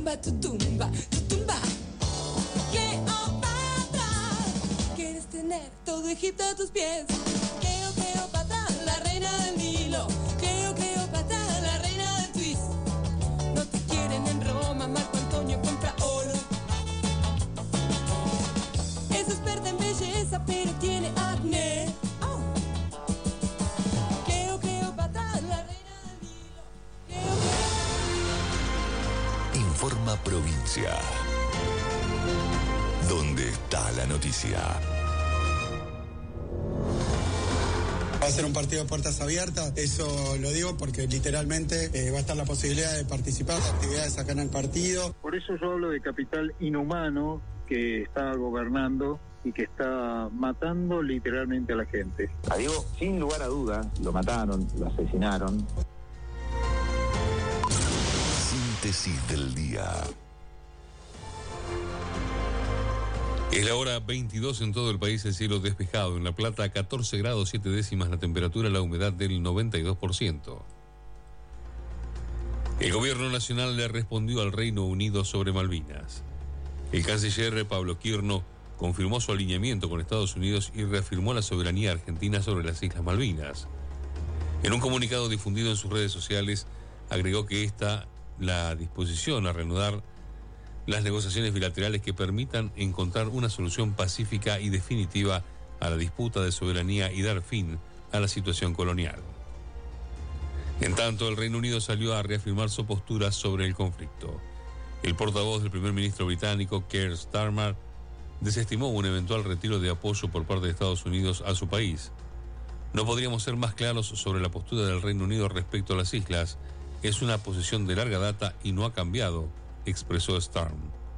tutumba, tutumba. Cleopatra, quieres tener todo Egipto a tus pies. Cleopatra, la reina del Nilo. Cleopatra, la reina del twist. No te quieren en Roma, Marco Antonio compra oro. Es experta en belleza, pero tiene acné. Cleopatra, la reina del Nilo. Informa Provincia. ¿Dónde está la noticia? Va a ser un partido de puertas abiertas, eso lo digo porque literalmente va a estar la posibilidad de participar de actividades acá en el partido. Por eso yo hablo de capital inhumano que está gobernando y que está matando literalmente a la gente. A Diego, sin lugar a dudas, lo mataron, lo asesinaron. Síntesis del día. Es la hora 22 en todo el país, el cielo despejado. En La Plata, 14 grados 7 décimas la temperatura, la humedad del 92%. El gobierno nacional le respondió al Reino Unido sobre Malvinas. El canciller Pablo Quirno confirmó su alineamiento con Estados Unidos y reafirmó la soberanía argentina sobre las Islas Malvinas. En un comunicado difundido en sus redes sociales, agregó que está la disposición a reanudar las negociaciones bilaterales que permitan encontrar una solución pacífica y definitiva a la disputa de soberanía y dar fin a la situación colonial. En tanto, el Reino Unido salió a reafirmar su postura sobre el conflicto. El portavoz del primer ministro británico, Keir Starmer, desestimó un eventual retiro de apoyo por parte de Estados Unidos a su país. No podríamos ser más claros sobre la postura del Reino Unido respecto a las islas. Es una posición de larga data y no ha cambiado, expresó Starm.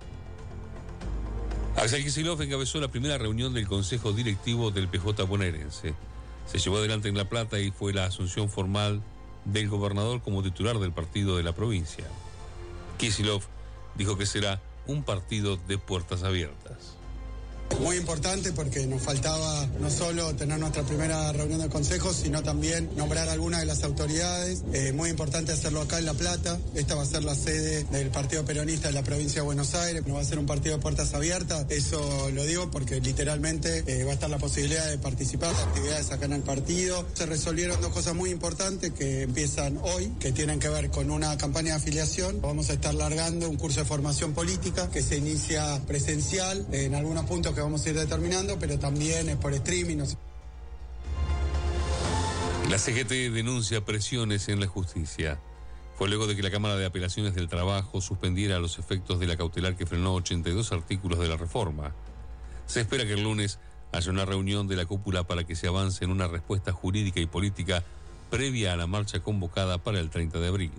Axel Kicillof encabezó la primera reunión del Consejo Directivo del PJ bonaerense. Se llevó adelante en La Plata y fue la asunción formal del gobernador como titular del partido de la provincia. Kicillof dijo que será un partido de puertas abiertas. Muy importante porque nos faltaba no solo tener nuestra primera reunión del Consejo, sino también nombrar algunas de las autoridades. Muy importante hacerlo acá en La Plata. Esta va a ser la sede del Partido Peronista de la provincia de Buenos Aires. No va a ser un partido de puertas abiertas. Eso lo digo porque literalmente va a estar la posibilidad de participar de actividades acá en el partido. Se resolvieron dos cosas muy importantes que empiezan hoy, que tienen que ver con una campaña de afiliación. Vamos a estar largando un curso de formación política que se inicia presencial en algunos puntos que vamos a ir determinando, pero también es por streaming. La CGT denuncia presiones en la justicia. Fue luego de que la Cámara de Apelaciones del Trabajo suspendiera los efectos de la cautelar que frenó 82 artículos de la reforma. Se espera que el lunes haya una reunión de la cúpula para que se avance en una respuesta jurídica y política previa a la marcha convocada para el 30 de abril.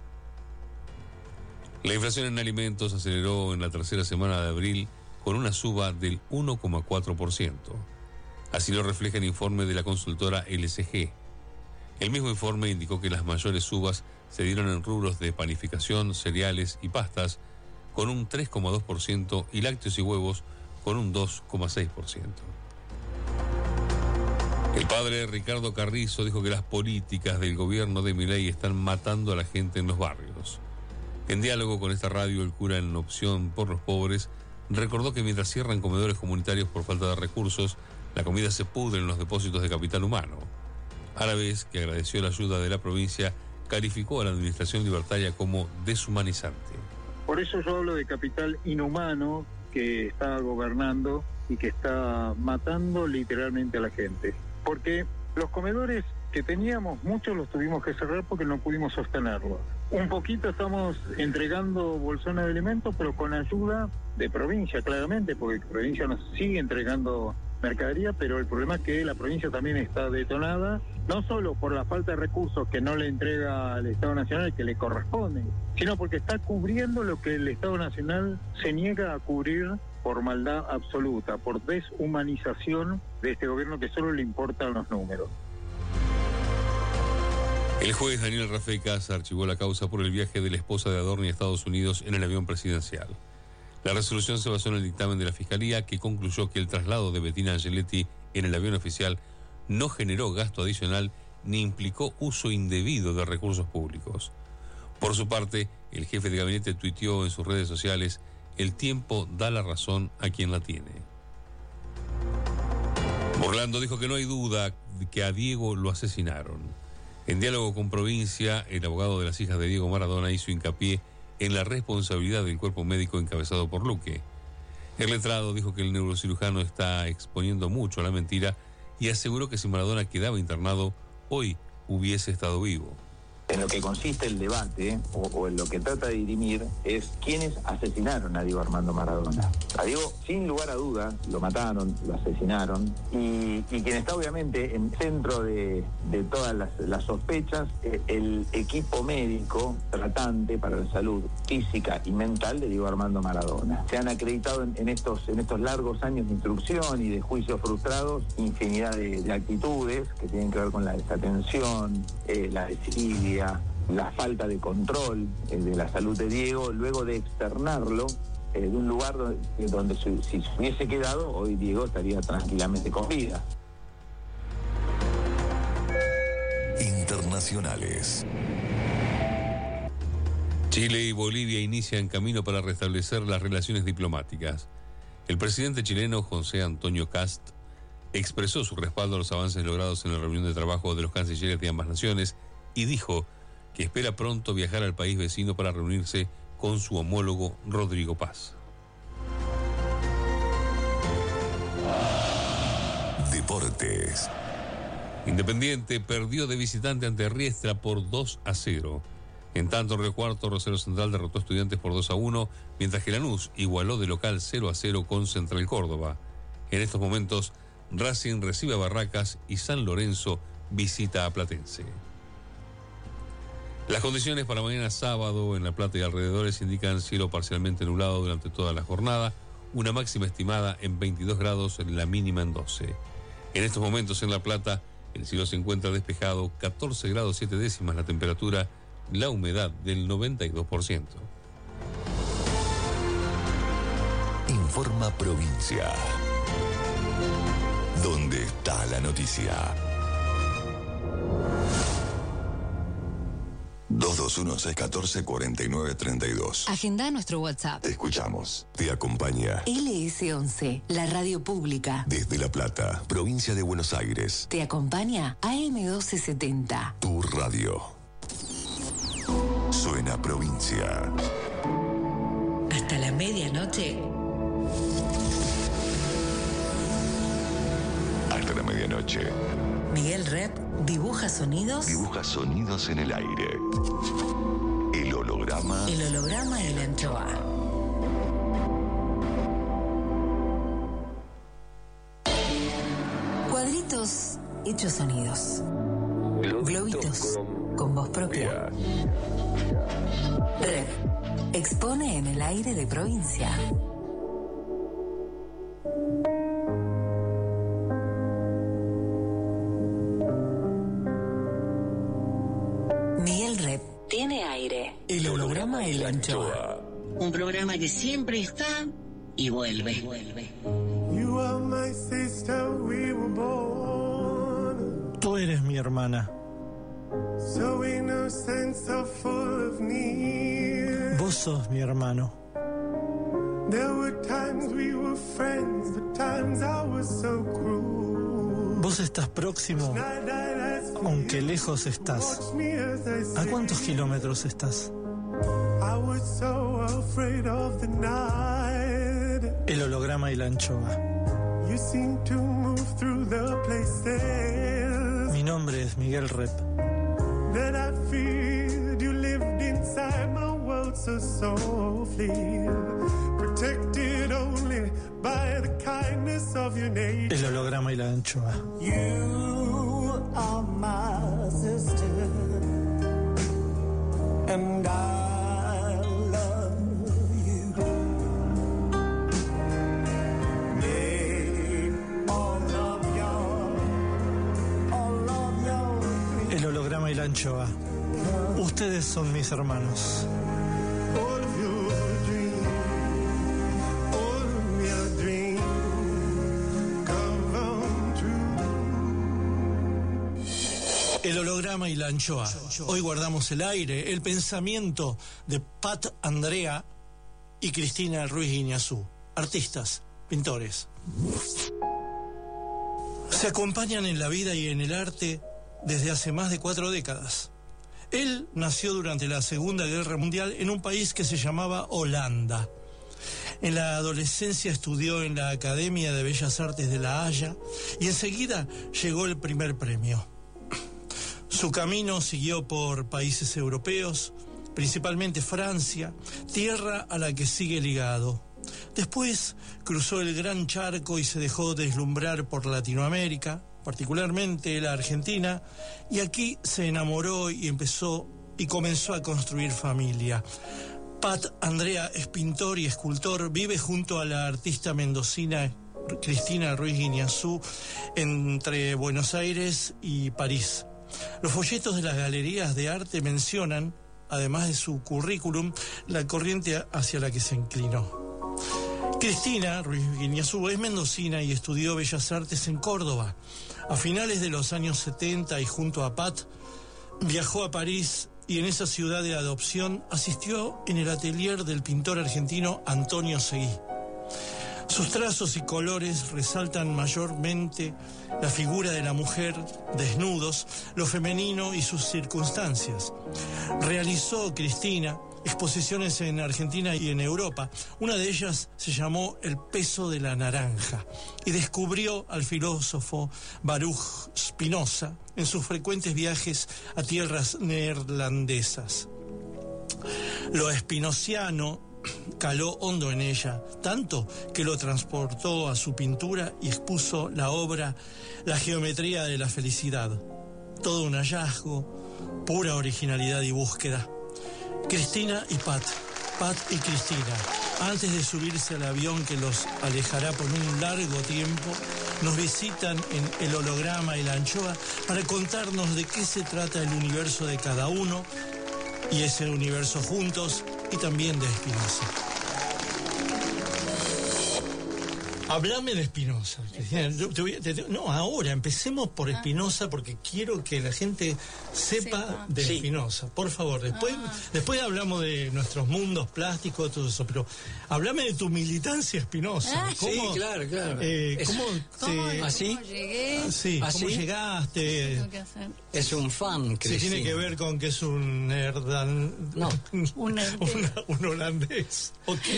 La inflación en alimentos aceleró en la tercera semana de abril con una suba del 1,4%. Así lo refleja el informe de la consultora LCG. El mismo informe indicó que las mayores subas se dieron en rubros de panificación, cereales y pastas, con un 3,2%, y lácteos y huevos, con un 2,6%. El padre Ricardo Carrizo dijo que las políticas del gobierno de Milei están matando a la gente en los barrios. En diálogo con esta radio, el cura en Opción por los Pobres recordó que mientras cierran comedores comunitarios por falta de recursos, la comida se pudre en los depósitos de capital humano. A la vez que agradeció la ayuda de la provincia, calificó a la administración libertaria como deshumanizante. Por eso yo hablo de capital inhumano que está gobernando y que está matando literalmente a la gente. Porque los comedores que teníamos, muchos los tuvimos que cerrar porque no pudimos sostenerlos. Un poquito estamos entregando bolsones de alimentos, pero con ayuda de provincia, claramente, porque la provincia nos sigue entregando mercadería, pero el problema es que la provincia también está detonada, no solo por la falta de recursos que no le entrega al Estado Nacional, que le corresponde, sino porque está cubriendo lo que el Estado Nacional se niega a cubrir por maldad absoluta, por deshumanización de este gobierno que solo le importan los números. El juez Daniel Rafey Casa archivó la causa por el viaje de la esposa de Adorni a Estados Unidos en el avión presidencial. La resolución se basó en el dictamen de la Fiscalía, que concluyó que el traslado de Bettina Angeletti en el avión oficial no generó gasto adicional ni implicó uso indebido de recursos públicos. Por su parte, el jefe de gabinete tuiteó en sus redes sociales: el tiempo da la razón a quien la tiene. Orlando dijo que no hay duda de que a Diego lo asesinaron. En diálogo con Provincia, el abogado de las hijas de Diego Maradona hizo hincapié en la responsabilidad del cuerpo médico encabezado por Luque. El letrado dijo que el neurocirujano está exponiendo mucho a la mentira y aseguró que si Maradona quedaba internado, hoy hubiese estado vivo. En lo que consiste el debate, o en lo que trata de dirimir, es quiénes asesinaron a Diego Armando Maradona. A Diego, sin lugar a dudas, lo mataron, lo asesinaron, y quien está obviamente en centro de todas las sospechas, el equipo médico tratante para la salud física y mental de Diego Armando Maradona. Se han acreditado en estos largos años de instrucción y de juicios frustrados infinidad de actitudes que tienen que ver con la desatención, la desidia, la falta de control de la salud de Diego, luego de externarlo de un lugar donde si se hubiese quedado, hoy Diego estaría tranquilamente con vida. Internacionales. Chile y Bolivia inician camino para restablecer las relaciones diplomáticas. El presidente chileno José Antonio Kast expresó su respaldo a los avances logrados en la reunión de trabajo de los cancilleres de ambas naciones y dijo que espera pronto viajar al país vecino para reunirse con su homólogo Rodrigo Paz. Deportes. Independiente perdió de visitante ante Riestra por 2-0. En tanto, en Río Cuarto, Rosario Central derrotó a Estudiantes por 2-1, mientras que Lanús igualó de local 0-0 con Central Córdoba. En estos momentos, Racing recibe a Barracas y San Lorenzo visita a Platense. Las condiciones para mañana sábado en La Plata y alrededores indican cielo parcialmente nublado durante toda la jornada, una máxima estimada en 22 grados, la mínima en 12. En estos momentos en La Plata, el cielo se encuentra despejado, 14 grados 7 décimas la temperatura, la humedad del 92%. Informa Provincia. ¿Dónde está la noticia? 221-614-4932. Agenda nuestro WhatsApp. Te escuchamos. Te acompaña LS11, la radio pública. desde La Plata, provincia de Buenos Aires. Te acompaña AM1270. Tu radio. Suena Provincia. Hasta la medianoche. Hasta la medianoche. Miguel Rep dibuja sonidos. Dibuja sonidos en el aire. El holograma. El holograma y la anchoa. Cuadritos hechos sonidos. Globitos con voz propia. Rep expone en el aire de provincia. Miguel Rep tiene aire. El holograma y la anchoa. Un programa que siempre está y vuelve. You are my sister, we were born. Tú eres mi hermana. So innocent, so full of need. Vos sos mi hermano. There were times we were friends, but times I was so cruel. Vos estás próximo, aunque lejos estás. ¿A cuántos kilómetros estás? I was so afraid of the night. El holograma y la anchoa. You seem to move through the places. Mi nombre es Miguel Rep. That I feared you lived inside my world so softly. Protected only by the kindness of your nature. El holograma y la anchoa. You are my sister, and I love you. Make all of your El holograma y la anchoa. Ustedes son mis hermanos. all of your dreams, all of your dreams come true. El holograma y la anchoa. Hoy guardamos el aire, el pensamiento de Pat Andrea y Cristina Ruiz Guiñazú, artistas, pintores. Se acompañan en la vida y en el arte desde hace más de 4 décadas. Él nació durante la Segunda Guerra Mundial en un país que se llamaba Holanda. En la adolescencia estudió en la Academia de Bellas Artes de La Haya y enseguida llegó el primer premio. Su camino siguió por países europeos, principalmente Francia, tierra a la que sigue ligado. Después cruzó el gran charco y se dejó deslumbrar por Latinoamérica, particularmente la Argentina, y aquí se enamoró y comenzó a construir familia. Pat Andrea es pintor y escultor, vive junto a la artista mendocina Cristina Ruiz Guiñazú entre Buenos Aires y París. Los folletos de las galerías de arte mencionan, además de su currículum, la corriente hacia la que se inclinó. Cristina Ruiz Guiñazú es mendocina y estudió Bellas Artes en Córdoba. A finales de los años 70 y junto a Pat, viajó a París y en esa ciudad de adopción asistió en el atelier del pintor argentino Antonio Seguí. Sus trazos y colores resaltan mayormente la figura de la mujer, desnudos, lo femenino y sus circunstancias. Realizó Cristina exposiciones en Argentina y en Europa. Una de ellas se llamó El peso de la naranja y descubrió al filósofo Baruch Spinoza en sus frecuentes viajes a tierras neerlandesas. Lo espinociano caló hondo en ella, tanto que lo transportó a su pintura y expuso la obra La geometría de la felicidad. Todo un hallazgo, pura originalidad y búsqueda. Cristina y Pat y Cristina, antes de subirse al avión que los alejará por un largo tiempo, nos visitan en El holograma y la anchoa para contarnos de qué se trata el universo de cada uno y ese universo juntos, y también de Spinoza. Háblame de Spinoza, Cristina. No, ahora empecemos por Spinoza porque quiero que la gente sepa de Spinoza. Por favor, después hablamos de nuestros mundos plásticos, todo eso, pero háblame de tu militancia Spinoza. Sí, claro. ¿Así? ¿Cómo llegué? Sí, ¿cómo llegaste? Es un fan, Cristina. Se tiene que ver con que es un un holandés.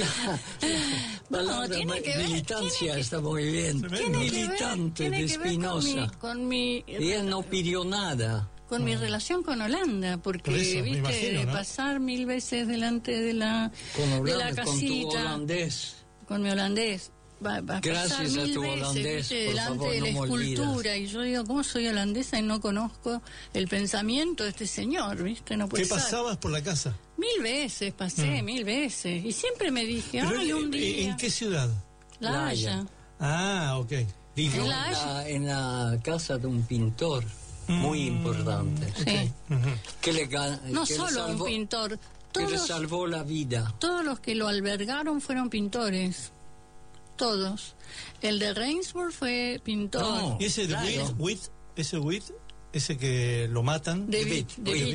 Militancia está muy bien. Militante de Spinoza. Y él no pidió nada. Con mi relación con Holanda, porque eso, viste, imagino, ¿no? Pasar 1000 veces delante de la casita. Con tu holandés. Con mi holandés. Gracias a tu holandés, ¿viste? Delante favor, de la no escultura, y yo digo, ¿cómo soy holandesa y no conozco el pensamiento de este señor? ¿Viste? No puede ¿Qué pasabas por la casa? 1000 veces, pasé 1000 veces, y siempre me dije, un día. ¿En qué ciudad? La Haya. Ah, ok. Vivió en la casa de un pintor muy importante. Sí. No que solo un pintor. Que le salvó la vida. Todos los que lo albergaron fueron pintores. Todos. El de Reinsburg fue pintor. No, ¿y ese de Witt? Ese que lo matan? De Witt.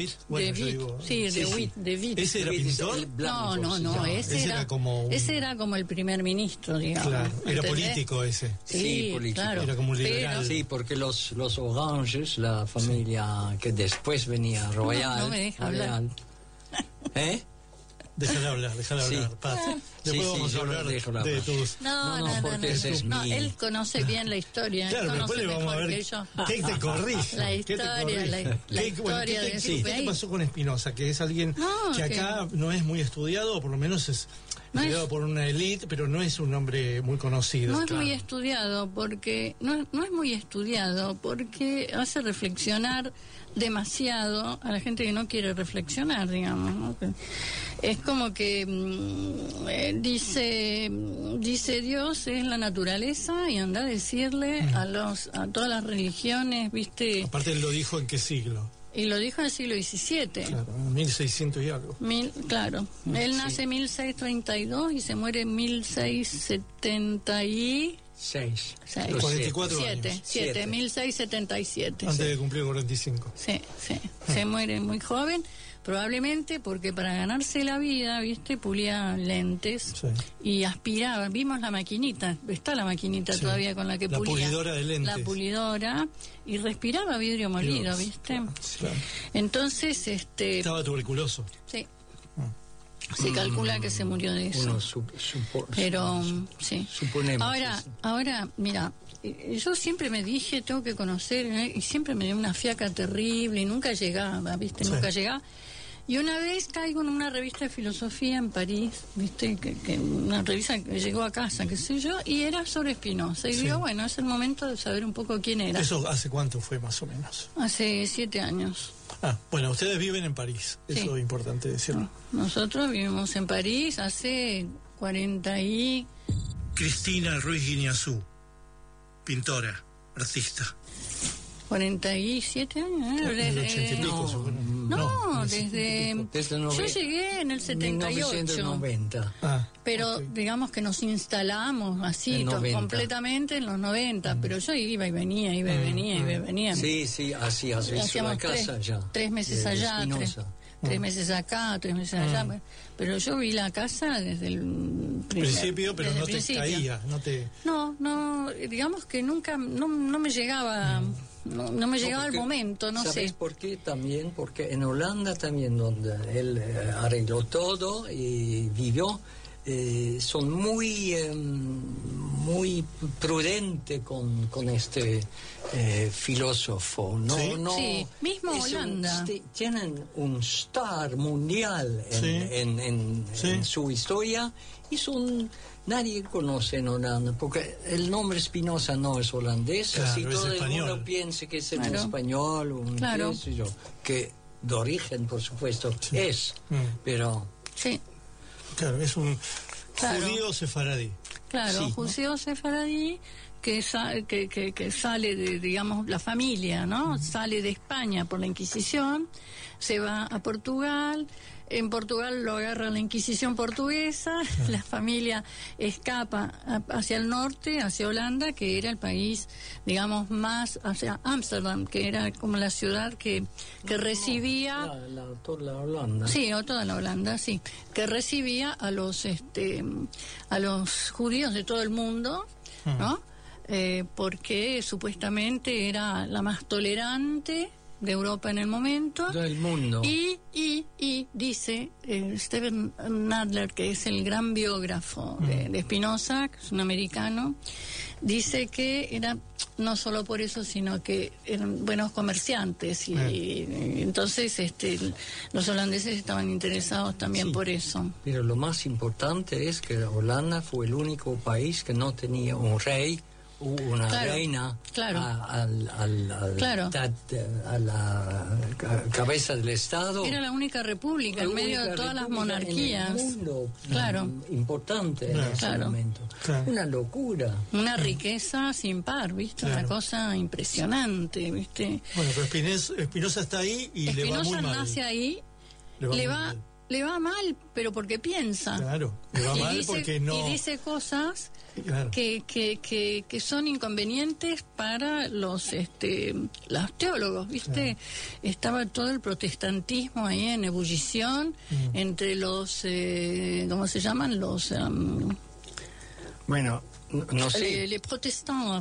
¿Ese era pintor? No, ese era como el primer ministro, digamos. Claro, era político ese. Sí, político. Claro. Era como un liberal. Sí, porque los Oranges, la familia que después venía Royal. No me deja hablar. Déjala hablar, Pat. Después vamos a hablar de tus... No, él conoce bien la historia. Claro, después le vamos a ver qué te corrige. La historia de su país. ¿Qué pasó con Spinoza? Que es alguien que acá no es muy estudiado, o por lo menos es estudiado por una élite, pero no es un hombre muy conocido. No es muy estudiado porque hace reflexionar demasiado a la gente que no quiere reflexionar, digamos, ¿no? Es como que dice Dios es la naturaleza, y anda a decirle a todas las religiones, ¿viste? Aparte él lo dijo en qué siglo. Y lo dijo en el siglo XVII. Claro, 1600 y algo. Claro. Él nace en 1632 y se muere en 1676. 44 años. 1677. Antes de cumplir 45. Sí. Se muere muy joven, probablemente porque para ganarse la vida, ¿viste? Pulía lentes y aspiraba. Vimos la maquinita, está la maquinita todavía con la que pulía. La pulidora de lentes. La pulidora, y respiraba vidrio molido, ¿viste? Claro. Entonces, estaba tuberculoso. Sí. Se calcula que se murió de eso. Pero, sí. Suponemos. Ahora, mira, yo siempre me dije, tengo que conocer, y siempre me dio una fiaca terrible, y nunca llegaba, ¿viste? Nunca llegaba. Y una vez caigo en una revista de filosofía en París, ¿viste? Que una revista que llegó a casa, qué sé yo, y era sobre Spinoza. Y digo, bueno, es el momento de saber un poco quién era. ¿Eso hace cuánto fue, más o menos? Hace 7 años. Bueno, ustedes viven en París, eso es importante decirlo. Nosotros vivimos en París hace 40 y... Cristina Ruiz Guiñazú, pintora, artista. 47 años, ¿eh? Desde 80 y pico, desde yo llegué en el 78. 1990. Pero digamos que nos instalamos así completamente en los 90, pero yo iba y venía. Sí, así has visto la casa ya. 3 meses allá, 3 meses acá, 3 meses allá. Pero yo vi la casa desde el principio, pero no te caía, No, digamos que nunca, no me llegaba... No me llegaba el momento, no sé. ¿Sabes por qué? También porque en Holanda también, donde él arregló todo y vivió, son muy prudente con este filósofo, ¿no? Sí, mismo Holanda. Tienen un star mundial en su historia y nadie conoce en Holanda, porque el nombre Spinoza no es holandés, así todo el mundo piensa que es en español, qué sé yo, que de origen, por supuesto, pero... Sí. Claro, es un judío sefaradí. Claro, judío sefaradí que sale de, digamos, la familia, ¿no? Sale de España por la Inquisición, se va a Portugal. En Portugal lo agarra la Inquisición portuguesa, la familia escapa hacia el norte, hacia Holanda, que era el país, digamos, más hacia Ámsterdam, que era como la ciudad que recibía... toda la Holanda. Sí, toda la Holanda, sí, que recibía a los judíos de todo el mundo, ¿no? Porque supuestamente era la más tolerante de Europa en el momento. Del mundo. Y dice Steven Nadler, que es el gran biógrafo de Spinoza, que es un americano, dice que era no solo por eso, sino que eran buenos comerciantes y entonces los holandeses estaban interesados también por eso. Pero lo más importante es que Holanda fue el único país que no tenía un rey, una reina a la cabeza del Estado. Era la única república en medio de todas las monarquías. En el mundo, importante en ese momento. Una locura. Una riqueza sin par, ¿viste? Una cosa impresionante, ¿viste? Bueno, pero Spinoza está ahí y le va muy mal. Spinoza nace ahí, le va mal, pero porque piensa. Claro, le va mal porque no... Y dice cosas que son inconvenientes para los teólogos, ¿viste? Estaba todo el protestantismo ahí en ebullición entre los... ¿cómo se llaman? Los... bueno... No sé. Les protestants,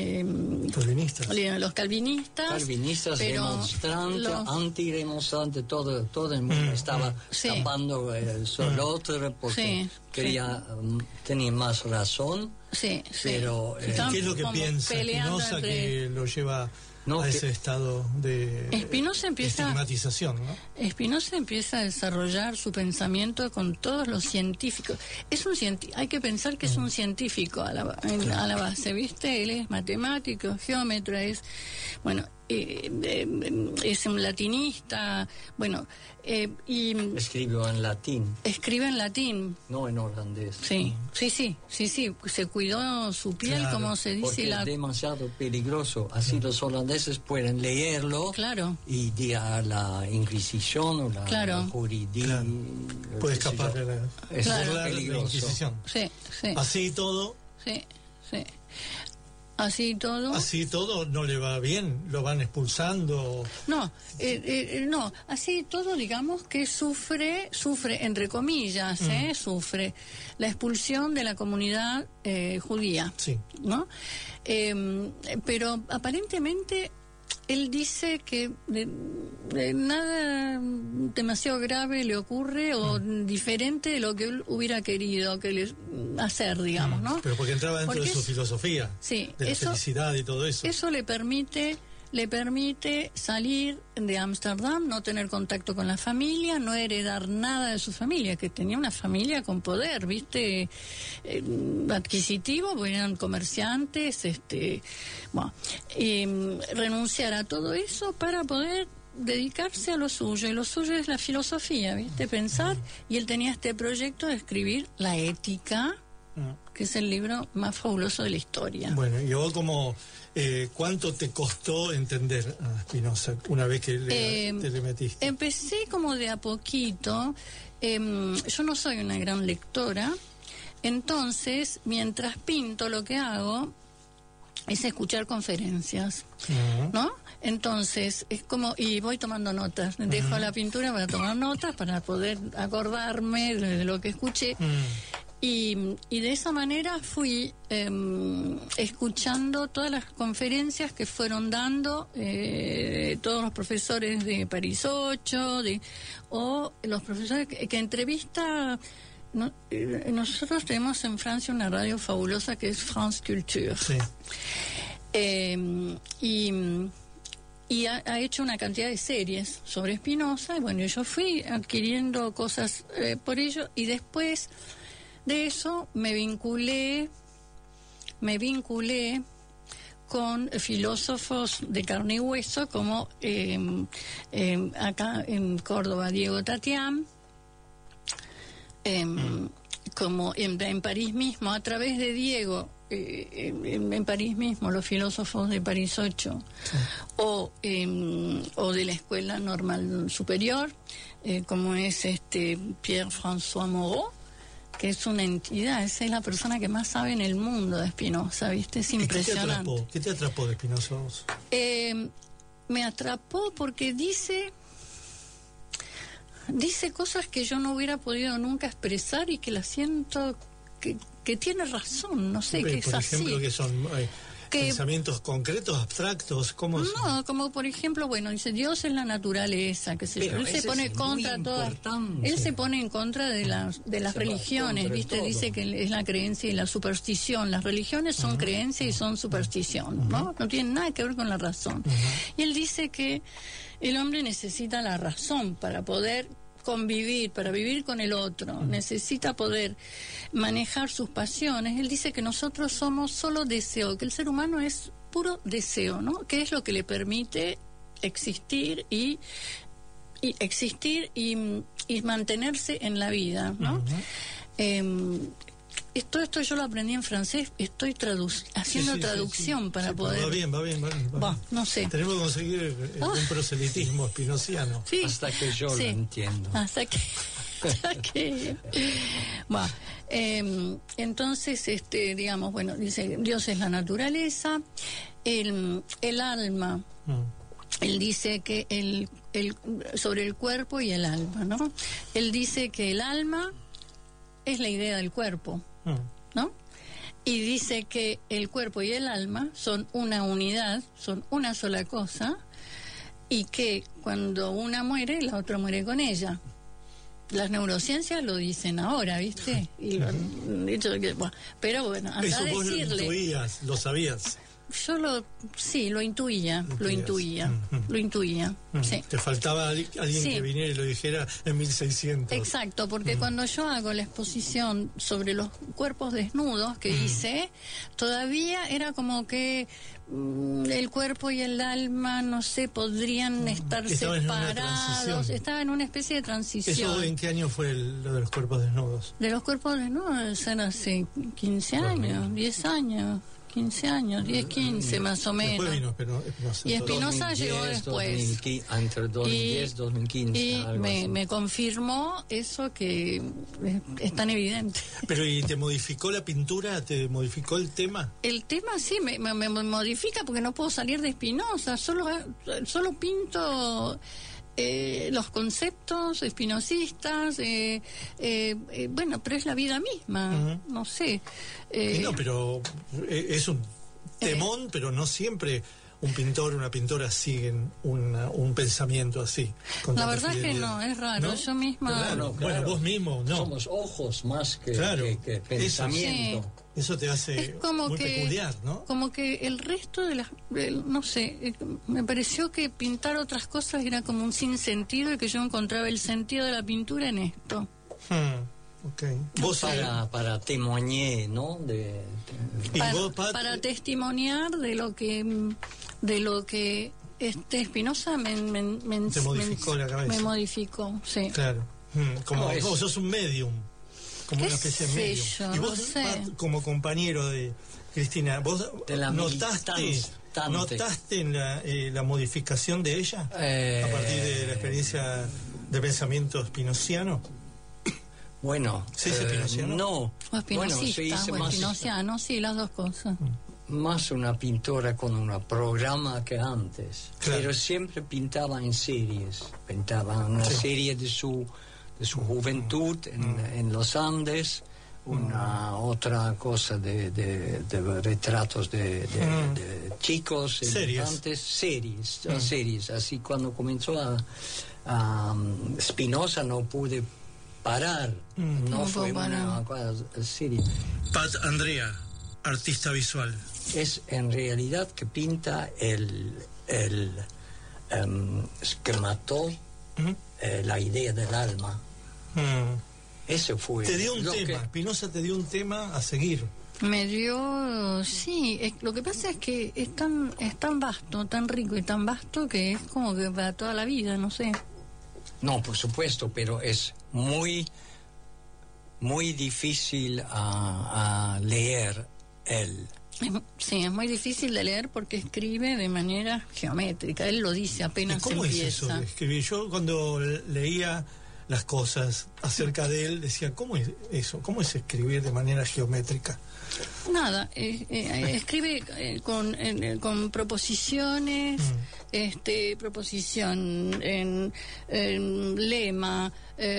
los calvinistas. Demonstrantes, antidemonstrantes, todo el mundo estaba escapando sobre el otro porque tenía más razón. Pero ¿qué es lo que piensa Spinoza que lo lleva a ese estado de estigmatización, ¿no? Spinoza empieza a desarrollar su pensamiento con todos los científicos. Hay que pensar que es un científico a la base, ¿viste? Él es matemático, geómetra, es un latinista, bueno, y escribió en latín. Escribe en latín. No en holandés. Sí, se cuidó su piel, claro, como se dice. Porque es demasiado peligroso, así los holandeses pueden leerlo, claro, y a la Inquisición o la, claro, jurisdicción. Puede escapar de la, claro, la Inquisición. Sí. Así todo. Sí. Así todo no le va bien, lo van expulsando. No, así todo, digamos que sufre entre comillas, sufre la expulsión de la comunidad judía, sí, ¿no? Pero aparentemente él dice que nada demasiado grave le ocurre o diferente de lo que él hubiera querido hacer, digamos, ¿no? Pero porque entraba dentro de su filosofía, sí, de la felicidad y todo eso. Eso le permite salir de Ámsterdam, no tener contacto con la familia, no heredar nada de su familia, que tenía una familia con poder, ¿viste? Adquisitivo, porque eran comerciantes, renunciar a todo eso para poder dedicarse a lo suyo, y lo suyo es la filosofía, ¿viste? Pensar, y él tenía este proyecto de escribir La Ética, que es el libro más fabuloso de la historia. Bueno, y vos como... ¿cuánto te costó entender a Spinoza una vez que te le metiste? Empecé como de a poquito. Yo no soy una gran lectora, entonces mientras pinto lo que hago es escuchar conferencias, ¿no? Entonces es como, y voy tomando notas, dejo la pintura para tomar notas para poder acordarme de lo que escuché. Y de esa manera fui escuchando todas las conferencias que fueron dando todos los profesores de París 8, o los profesores que entrevista. Nosotros tenemos en Francia una radio fabulosa que es France Culture. Sí. Y ha hecho una cantidad de series sobre Spinoza, y bueno, yo fui adquiriendo cosas por ello, y después de eso me vinculé con filósofos de carne y hueso, como acá en Córdoba Diego Tatián, como en París mismo, a través de Diego, en París mismo, los filósofos de París 8, sí, o de la Escuela Normal Superior, como es Pierre-François Moreau, que es una entidad, esa es la persona que más sabe en el mundo de Spinoza, ¿viste? Es impresionante. ¿Qué te atrapó de Spinoza? Me atrapó porque dice cosas que yo no hubiera podido nunca expresar, y que las siento que tiene razón, no sé, que es así. Por ejemplo, que son pensamientos concretos, abstractos, ¿cómo son? No, como por ejemplo, bueno, dice, Dios es la naturaleza, que sé yo. Él se pone contra todas. Él se pone en contra de las religiones, ¿viste? Todo. Dice que es la creencia y la superstición. Las religiones son creencia y son superstición, ¿no? No tienen nada que ver con la razón. Y él dice que el hombre necesita la razón para poder convivir, para vivir con el otro, necesita poder manejar sus pasiones. Él dice que nosotros somos solo deseo, que el ser humano es puro deseo, ¿no? Que es lo que le permite existir y mantenerse en la vida, ¿no? Esto yo lo aprendí en francés, estoy haciendo traducción para poder... Va bien. No sé. Tenemos que conseguir un proselitismo spinociano. Sí. Hasta que yo lo entiendo. Hasta que... entonces, digamos, bueno, dice, Dios es la naturaleza, el alma... Él dice que sobre el cuerpo y el alma, ¿no? Él dice que el alma es la idea del cuerpo, ¿no? Y dice que el cuerpo y el alma son una unidad, son una sola cosa, y que cuando una muere, la otra muere con ella. Las neurociencias lo dicen ahora, ¿viste? Y lo han dicho que, pero bueno, anda eso a decirle. Vos lo intuías, lo sabías. yo lo intuía, lo intuía, sí. Te faltaba alguien que viniera y lo dijera en 1600. Exacto, porque cuando yo hago la exposición sobre los cuerpos desnudos que hice, todavía era como que el cuerpo y el alma, no sé, podrían estar separados. Estaba en una especie de transición. ¿Eso en qué año fue lo de los cuerpos desnudos? De los cuerpos desnudos eran hace 15 años, 10 años. 15 años, 10, 15 más o menos. Después vino Espinosa. Y Espinosa llegó después. Entre 2010 y 2015. Y me confirmó eso que es tan evidente. Pero ¿y te modificó la pintura? ¿Te modificó el tema? El tema sí, me modifica porque no puedo salir de Espinosa. Solo pinto los conceptos espinosistas, bueno, pero es la vida misma, no sé. No, pero es un temón, pero no siempre un pintor, una pintora siguen un pensamiento así. La verdad es que no, es raro. ¿No? Yo misma... Claro. Bueno, vos mismo, no. Somos ojos más que pensamiento. Eso te hace muy peculiar, ¿no? Como que el resto de no sé, me pareció que pintar otras cosas era como un sinsentido y que yo encontraba el sentido de la pintura en esto. Okay. Vos para testimoniar, ¿no? Para testimoniar de lo que Espinosa me modificó la cabeza. Me modificó, sí. Claro. Como vos sos un medium. Como una especie de medium. Y vos, como compañero de Cristina, ¿vos notaste en la modificación de ella a partir de la experiencia de pensamiento espinociano? Bueno, ¿se dice espinociano? No. O espinosista, o espinociano, sí, las dos cosas. Más una pintora con un programa que antes. Claro. Pero siempre pintaba en series. Pintaba una serie de su juventud en los Andes, otra cosa de retratos de chicos, elefantes, series. Así cuando comenzó a Spinoza no pude parar, no fue una serie. Pat Andrea, artista visual. Es en realidad que pinta el que mató la idea del alma. Ese fue. Te dio un tema, Spinoza te dio un tema a seguir. Me dio, sí, lo que pasa es que es tan vasto, tan rico y tan vasto que es como que para toda la vida, no sé. No, por supuesto, pero es muy difícil a leer él. Sí, es muy difícil de leer porque escribe de manera geométrica. Él lo dice apenas ¿Cómo empieza. es eso de escribir? Yo cuando leía las cosas acerca de él decía, ¿cómo es eso? ¿Cómo es escribir de manera geométrica? Nada, escribe con proposiciones, proposición en lema,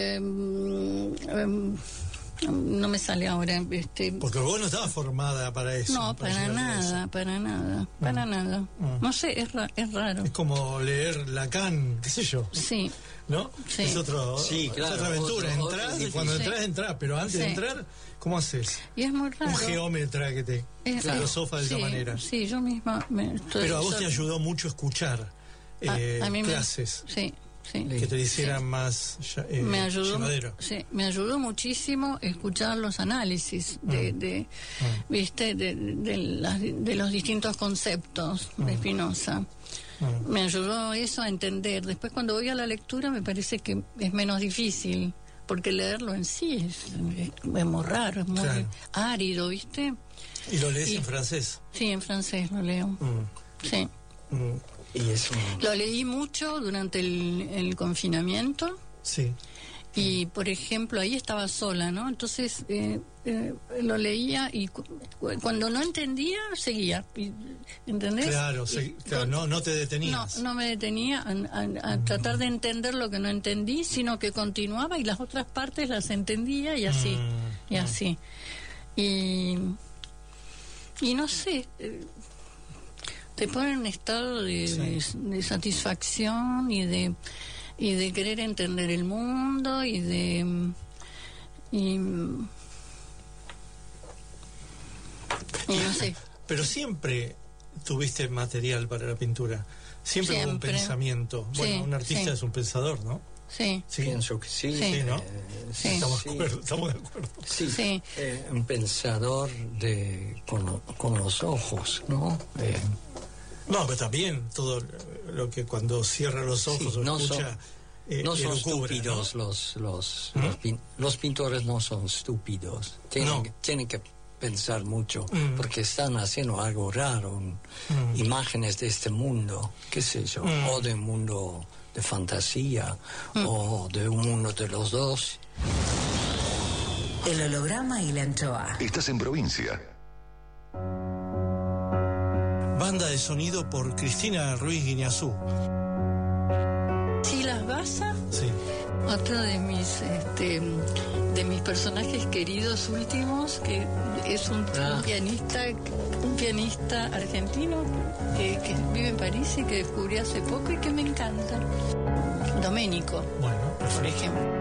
no me sale ahora. Porque vos no estabas formada para eso. No, para nada. No sé, es raro. Es como leer Lacan, qué sé yo. Sí. ¿No? Sí. Es otra aventura. Cuando entras, pero antes de entrar, ¿cómo haces? Y es muy raro. Un geómetra que te filosofa de esa manera. Sí, yo misma pero a vos te ayudó mucho escuchar a mí clases. Sí. Que te hicieran más llevadero. Sí, me ayudó muchísimo escuchar los análisis de los distintos conceptos de Spinoza. Me ayudó eso a entender. Después cuando voy a la lectura me parece que es menos difícil, porque leerlo en sí es muy raro, es muy árido, ¿viste? ¿Y lo lees en francés? Sí, en francés lo leo. Sí. Lo leí mucho durante el confinamiento. Sí. Y, por ejemplo, ahí estaba sola, ¿no? Entonces lo leía y cuando no entendía, seguía. ¿Entendés? Claro, no te detenías. No me detenía a tratar de entender lo que no entendí, sino que continuaba y las otras partes las entendía y así. Y así. Y no sé... te pone en un estado de satisfacción y de querer entender el mundo y no sé. Pero siempre tuviste material para la pintura? Siempre hubo un pensamiento. Bueno, Sí, un artista sí. es un pensador, ¿no? Sí. Pienso que sí. Sí, ¿no? Sí. Estamos de acuerdo. Sí, Sí. Un pensador con los ojos, ¿no? No, pero también todo lo que cuando cierra los ojos o no escucha... no son elucubra, estúpidos ¿no? los pintores no son estúpidos. Tienen que pensar mucho porque están haciendo algo raro, imágenes de este mundo, qué sé yo, o de un mundo de fantasía o de un mundo de los dos. El holograma y la anchoa. Estás en provincia. Banda de sonido por Cristina Ruiz Guiñazú. Silas Baza, Sí. otro de mis personajes queridos últimos, que es un pianista argentino que vive en París y que descubrí hace poco y que me encanta. Domenico, Bueno, por ejemplo.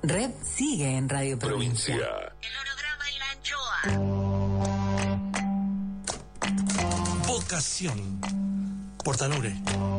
Rep sigue en Radio Provincia. El holograma y la anchoa. Vocación. Portanure.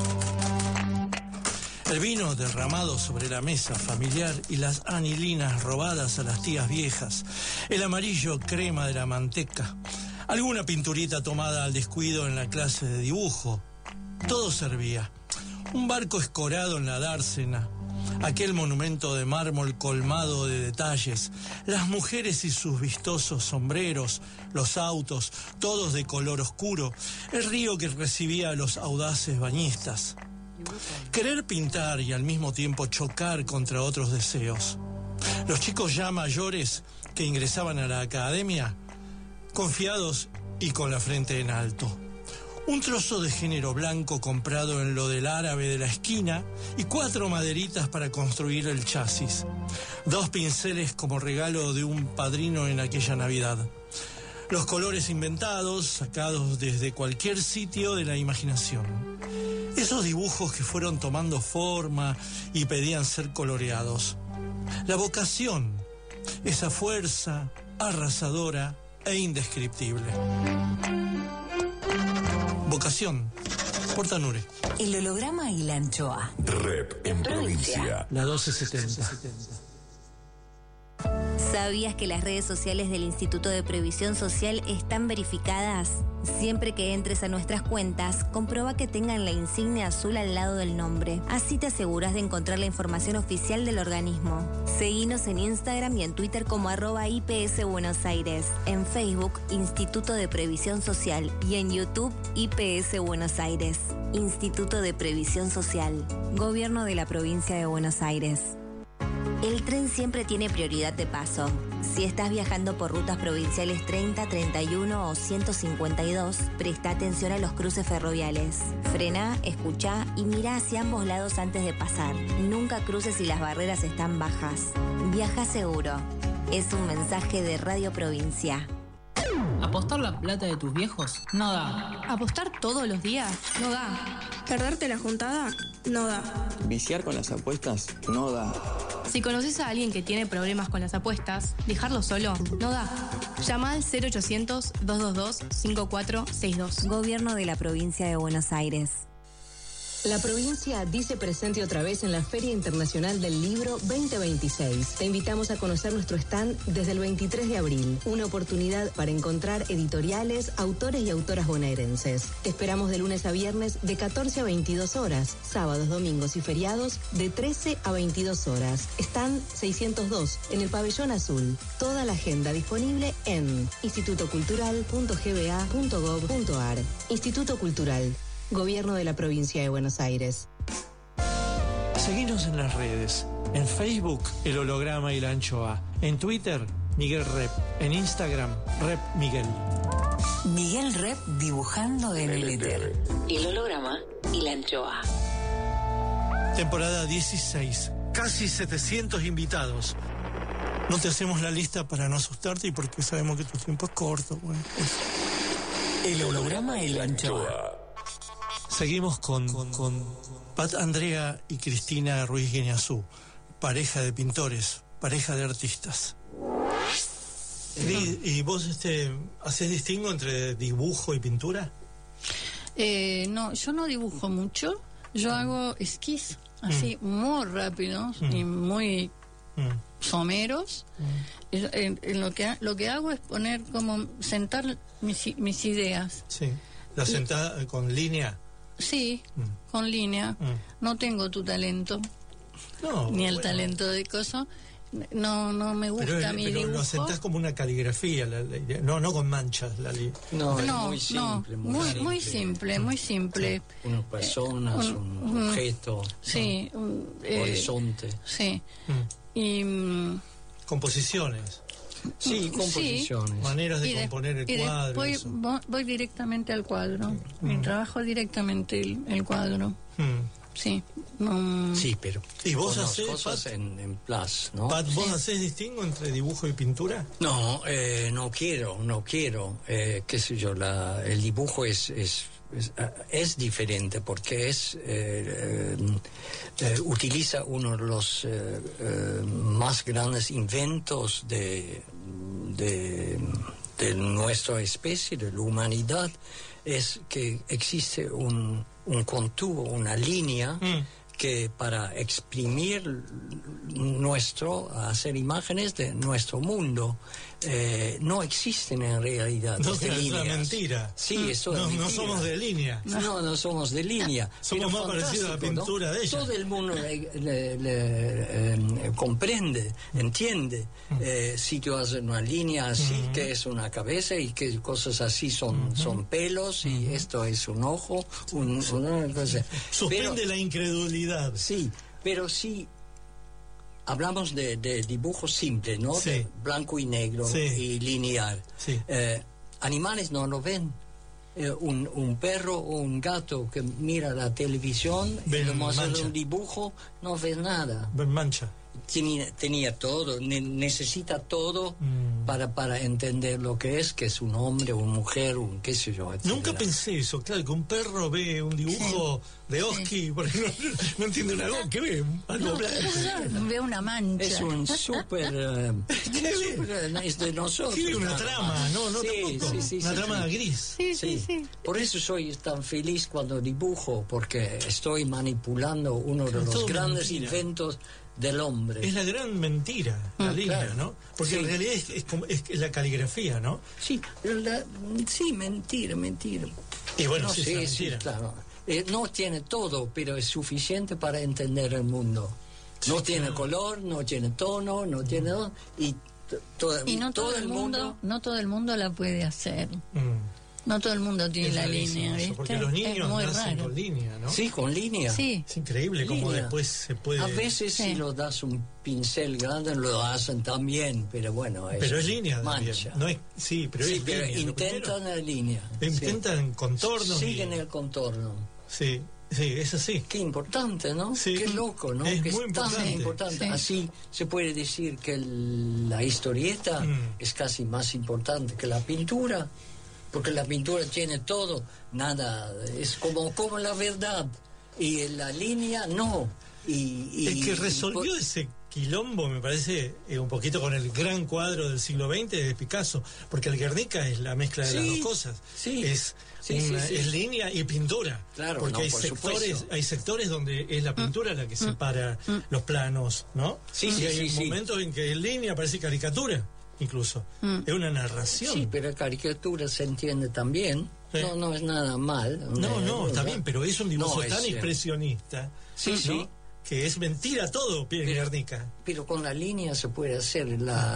El vino derramado sobre la mesa familiar y las anilinas robadas a las tías viejas, el amarillo crema de la manteca, alguna pinturita tomada al descuido en la clase de dibujo, todo servía. Un barco escorado en la dársena, aquel monumento de mármol colmado de detalles, las mujeres y sus vistosos sombreros, los autos, todos de color oscuro, el río que recibía a los audaces bañistas. Querer pintar y al mismo tiempo chocar contra otros deseos. Los chicos ya mayores que ingresaban a la academia, confiados y con la frente en alto. Un trozo de género blanco comprado en lo del árabe de la esquina y 4 maderitas para construir el chasis. 2 pinceles como regalo de un padrino en aquella Navidad. Los colores inventados, sacados desde cualquier sitio de la imaginación. Esos dibujos que fueron tomando forma y pedían ser coloreados. La vocación, esa fuerza arrasadora e indescriptible. Vocación, Portanure. El holograma y la anchoa. Rep en provincia. La 1270. ¿Sabías que las redes sociales del Instituto de Previsión Social están verificadas? Siempre que entres a nuestras cuentas, comprueba que tengan la insignia azul al lado del nombre. Así te aseguras de encontrar la información oficial del organismo. Seguinos en Instagram y en Twitter como @IPS Buenos Aires, en Facebook Instituto de Previsión Social y en YouTube IPS Buenos Aires. Instituto de Previsión Social, Gobierno de la Provincia de Buenos Aires. El tren siempre tiene prioridad de paso. Si estás viajando por rutas provinciales 30, 31 o 152, presta atención a los cruces ferroviales. Frená, escuchá y mirá hacia ambos lados antes de pasar. Nunca cruces si las barreras están bajas. Viaja seguro. Es un mensaje de Radio Provincia. ¿Apostar la plata de tus viejos? No da. ¿Apostar todos los días? No da. ¿Perderte la juntada? No da. ¿Viciar con las apuestas? No da. Si conoces a alguien que tiene problemas con las apuestas, dejarlo solo no da. Llama al 0800-222-5462. Gobierno de la Provincia de Buenos Aires. La provincia dice presente otra vez en la Feria Internacional del Libro 2026. Te invitamos a conocer nuestro stand desde el 23 de abril. Una oportunidad para encontrar editoriales, autores y autoras bonaerenses. Te esperamos de lunes a viernes de 14 a 22 horas. Sábados, domingos y feriados de 13 a 22 horas. Stand 602 en el Pabellón Azul. Toda la agenda disponible en institutocultural.gba.gov.ar. Instituto Cultural. Gobierno de la Provincia de Buenos Aires. Seguinos en las redes. En Facebook, El Holograma y la Anchoa. En Twitter, Miguel Rep. En Instagram, Rep Miguel. Miguel Rep dibujando en el éter. El Holograma y la Anchoa. Temporada 16. Casi 700 invitados. No te hacemos la lista para no asustarte y porque sabemos que tu tiempo es corto. Bueno, El Holograma y la Anchoa. Seguimos con Pat Andrea y Cristina Ruiz Guiñazú, pareja de pintores, pareja de artistas. ¿Y vos haces distingo entre dibujo y pintura? No, yo no dibujo mucho, yo hago esquís, así muy rápidos y muy someros. En lo que hago es poner como sentar mis ideas. Sí, la sentada con línea. Sí, con línea. No tengo tu talento, ni el talento de coso. No me gusta mi dibujo. Lo sentás como una caligrafía, no con manchas. No, muy simple. Muy simple. Unas personas, un objeto, sí, horizonte. Sí. Y composiciones. Sí, composiciones. Maneras de componer el cuadro. Después voy directamente al cuadro. Trabajo directamente el cuadro. Sí. Sí, pero. ¿Y vos hacés cosas en plus, ¿no? Pat, ¿vos hacés distingo entre dibujo y pintura? No, no quiero. Qué sé yo, el dibujo es es diferente porque utiliza uno de los más grandes inventos de nuestra especie, de la humanidad, es que existe un contubo, una línea que para exprimir hacer imágenes de nuestro mundo, no existen en realidad. No, es una mentira. Sí, eso es mentira. No somos de línea. No somos de línea. Somos más parecidos a la pintura, ¿no?, de ella. Todo el mundo comprende, entiende. Si tú haces una línea así, que es una cabeza, y que cosas así son pelos, y esto es un ojo, una cosa. Suspende la incredulidad. Sí, pero sí. Hablamos de dibujo simple, ¿no? Sí. De blanco y negro, sí, y lineal. Sí. Animales no lo ven. Un perro o un gato que mira la televisión y le muestra un dibujo, no ve nada. Ven mancha. Tenía todo, necesita todo para entender lo que es un hombre, una mujer, un qué sé yo, etc. Nunca pensé eso, claro, que un perro ve un dibujo de Oski, porque no entiende una cosa, ¿qué ve? Algo blanco. Ve una mancha. Es un súper... es de nosotros. Tiene una trama, sí, una trama gris. Sí. Por eso soy tan feliz cuando dibujo, porque estoy manipulando uno de los grandes inventos del hombre. Es la gran mentira, la línea, claro, ¿no? Porque en realidad es la caligrafía, ¿no? Sí, mentira. Y bueno, no, sí, claro. No tiene todo, pero es suficiente para entender el mundo. No tiene color, no tiene tono, no tiene... Y no todo el mundo... No todo el mundo la puede hacer. No todo el mundo tiene la línea, ¿viste? Porque los niños nacen con línea, ¿no? Sí, con línea. Sí. Es increíble cómo después se puede... A veces si lo das un pincel grande lo hacen también, pero bueno... Pero es línea mancha. No es, pero es pero línea. Intentan la línea. Intentan contornos. Siguen el contorno. Sí, es así. Qué importante, ¿no? Sí. Qué loco, ¿no? Es que muy tan importante. Sí. Así se puede decir que la historieta es casi más importante que la pintura. Porque la pintura tiene todo, nada, es como la verdad, y la línea no. El que resolvió ese quilombo, me parece, un poquito con el gran cuadro del siglo XX de Picasso, porque el Guernica es la mezcla de las dos cosas. Sí. Es línea y pintura. Claro, porque hay sectores donde es la pintura la que separa los planos, ¿no? Sí, y hay momentos en que en línea parece caricatura. Incluso es una narración. Sí, pero caricatura se entiende también. Sí. No es nada mal. No, está bien, pero es un dibujo tan expresionista, sí, que es mentira todo, Guernica. Pero con la línea se puede hacer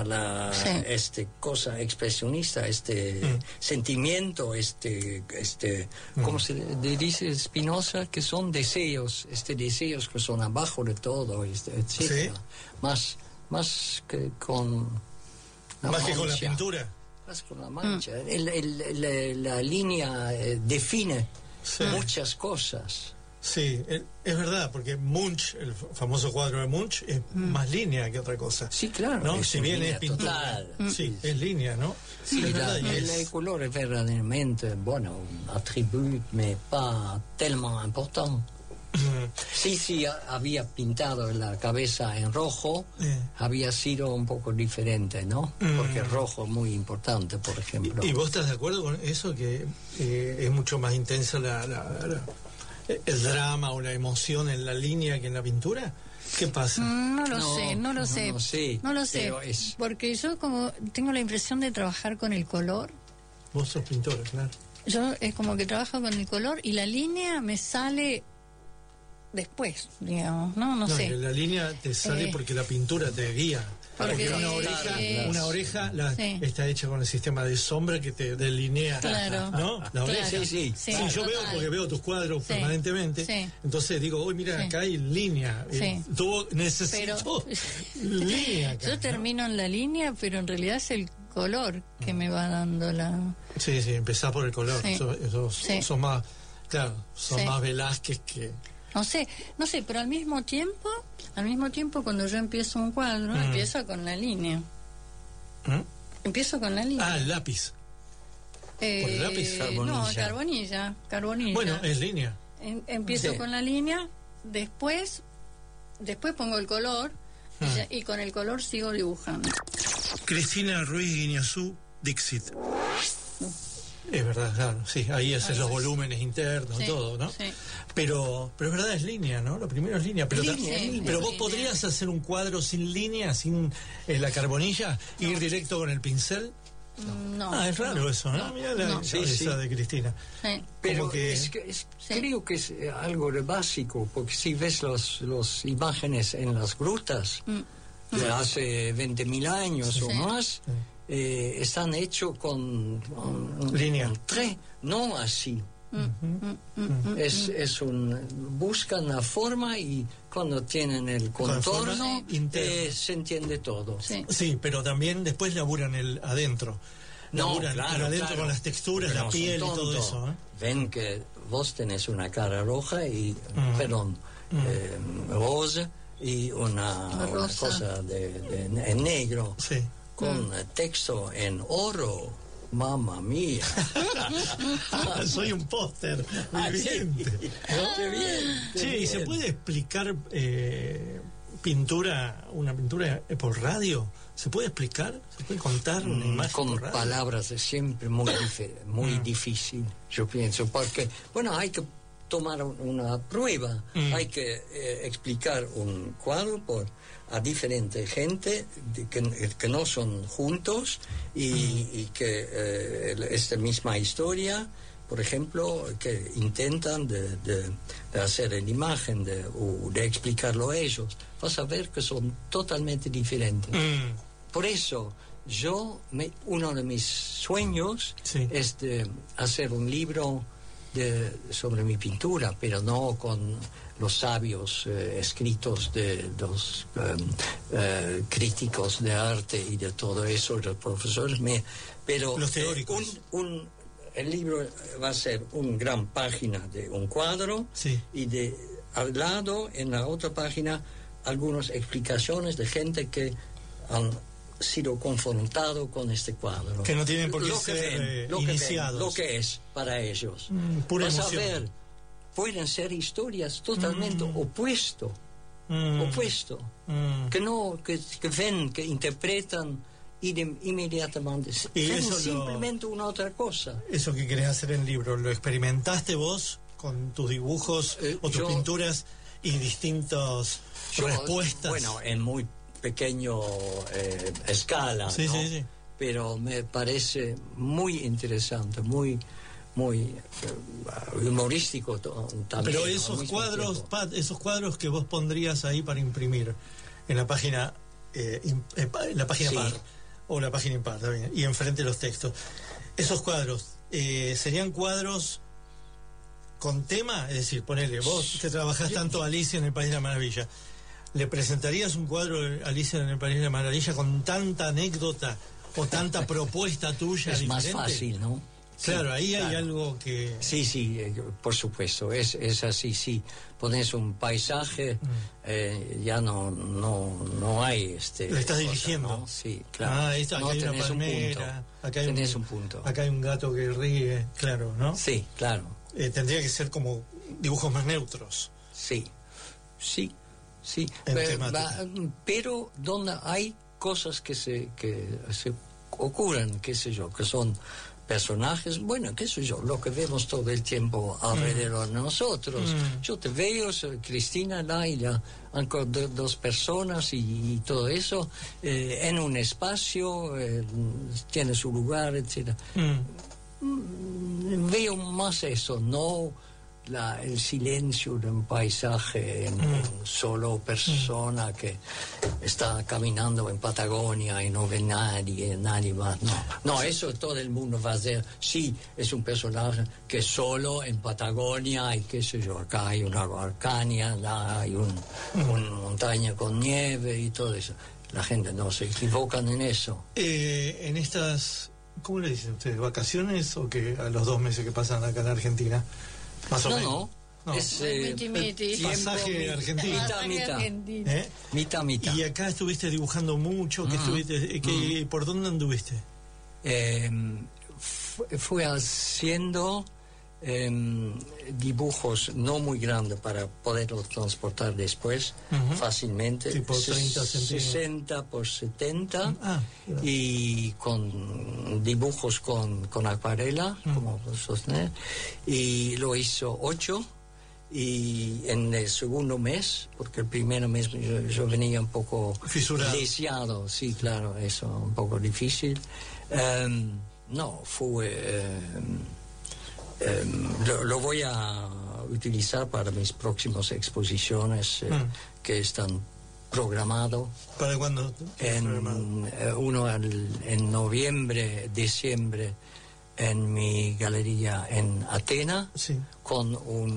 cosa expresionista, sentimiento, ¿cómo se dice Spinoza? Que son deseos, deseos que son abajo de todo, etc. ¿Sí? Más que con más que con la pintura. Más con la mancha. La línea define muchas cosas. Sí, es verdad, porque Munch, el famoso cuadro de Munch, es más línea que otra cosa. Sí, claro. ¿No? Si bien es pintura. Sí, es línea, ¿no? Sí, el color es verdaderamente, un attribut, mais pas tellement important. Sí, había pintado la cabeza en rojo, había sido un poco diferente, ¿no? Porque el rojo es muy importante, por ejemplo. ¿Y vos estás de acuerdo con eso, que es mucho más intensa el drama o la emoción en la línea que en la pintura? ¿Qué pasa? No lo sé. Porque yo como tengo la impresión de trabajar con el color. Vos sos pintora, claro. Yo es como que trabajo con el color y la línea me sale después, digamos, no sé. La línea te sale porque la pintura te guía. Porque una oreja está hecha con el sistema de sombra que te delinea. Claro. ¿No? La oreja. Sí, yo veo porque veo tus cuadros permanentemente. Sí. Entonces digo, mira, acá hay línea. Necesito línea acá. Yo termino en la línea, pero en realidad es el color que me va dando la... Sí, empezás por el color. Sos más, más Velázquez que... No sé, pero al mismo tiempo cuando yo empiezo un cuadro, empiezo con la línea. Empiezo con la línea. El lápiz. ¿Por el lápiz? Carbonilla. Bueno, es línea. Empiezo con la línea, después pongo el color y con el color sigo dibujando. Cristina Ruiz Guiñazú, Dixit. Es verdad, claro, sí, ahí haces los volúmenes internos, todo, ¿no? Sí. Pero es verdad, es línea, ¿no? Lo primero es línea. Pero vos podrías hacer un cuadro sin línea, sin la carbonilla, ir directo con el pincel. No. Es raro eso, ¿no? Mira esa de Cristina. Sí. Pero creo que es algo básico, porque si ves las imágenes en las grutas de hace 20.000 años o más, están hechos con línea. No así. Buscan la forma y cuando tienen el contorno se entiende todo. Sí, pero también después laburan adentro. Laburan adentro con las texturas, la piel y todo eso. Ven que vos tenés una cara roja y, rosa y una cosa en negro con texto en oro. Mamma mía. Soy un póster viviente. Qué bien. Sí, ¿y se puede explicar una pintura por radio? ¿Se puede explicar? ¿Se puede contar una imagen con por radio? Palabras es siempre muy difícil, yo pienso, porque, hay que tomar una prueba, hay que explicar un cuadro a diferente gente que no son juntos y que esta misma historia, por ejemplo, que intentan de hacer la imagen de explicarlo a ellos, vas a ver que son totalmente diferentes. Por eso uno de mis sueños es de hacer un libro sobre mi pintura, pero no con los sabios escritos de los críticos de arte y de todo eso, los profesores, pero los teóricos. El libro va a ser una gran página de un cuadro y al lado, en la otra página, algunas explicaciones de gente que han sido confrontado con este cuadro. Que no tienen por qué ser iniciados. Lo que es para ellos. Pura Vas emoción. a ver, pueden ser historias totalmente opuesto, que ven, que interpretan inmediatamente. Y ven eso simplemente una otra cosa. Eso que querés hacer en el libro, ¿lo experimentaste vos con tus dibujos o tus pinturas y distintas respuestas? Bueno, en muy pequeño escala, ¿no? Sí. Pero me parece muy interesante, muy humorístico también. Pero esos cuadros que vos pondrías ahí para imprimir en la página par o la página impar también, y enfrente los textos, esos cuadros serían cuadros con tema, es decir, ponele, vos que trabajás tanto Alicia en el País de la Maravilla, ¿le presentarías un cuadro de Alicia en el País de la Maravilla con tanta anécdota o tanta propuesta tuya es diferente? más fácil, ¿no? Claro, ahí hay algo que... Sí, por supuesto, es así, sí. Pones un paisaje, ya no hay... ¿Le estás dirigiendo? ¿no? Sí, claro. Ahí está, acá hay una palmera, acá hay un punto. Acá hay un gato que ríe, claro, ¿no? Sí, claro. Tendría que ser como dibujos más neutros. Sí. Pero donde hay cosas que se ocurren, qué sé yo, que son personajes, bueno, qué sé yo, lo que vemos todo el tiempo alrededor de nosotros. Yo te veo, Cristina, Laila, dos personas y todo eso, en un espacio, tiene su lugar, etc. Veo más eso, no el silencio de un paisaje en solo persona que está caminando en Patagonia y no ve nadie más. No, eso todo el mundo va a hacer. Sí, es un personaje que solo en Patagonia y qué sé yo, acá hay una Arcania, hay una montaña con nieve y todo eso. La gente no se equivocan en eso. En estas, ¿cómo le dicen ustedes? ¿Vacaciones o que a los 2 meses que pasan acá en Argentina? Más o menos. No. Es pasaje argentino. Mitad. Y acá estuviste dibujando mucho. ¿Por dónde anduviste? fui haciendo dibujos no muy grandes para poderlos transportar después fácilmente, tipo 30 60 por 70 y con dibujos con acuarela como sostener, y lo hizo 8, y en el segundo mes, porque el primer mes yo venía un poco lisiado, sí, claro, eso un poco difícil. No, fue lo voy a utilizar para mis próximas exposiciones que están programados. ¿Para cuándo? Uno en noviembre, diciembre, en mi galería en Atenas, con